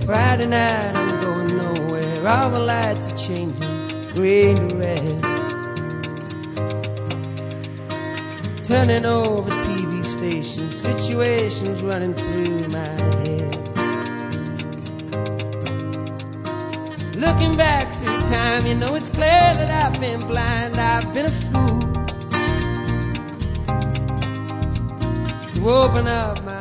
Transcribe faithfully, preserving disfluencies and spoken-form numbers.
Friday night, I'm going nowhere. All the lights are changing, green to red. Turning over T V stations, situations running through my head. Looking back through time, you know it's clear that I've been blind, I've been a fool to open up my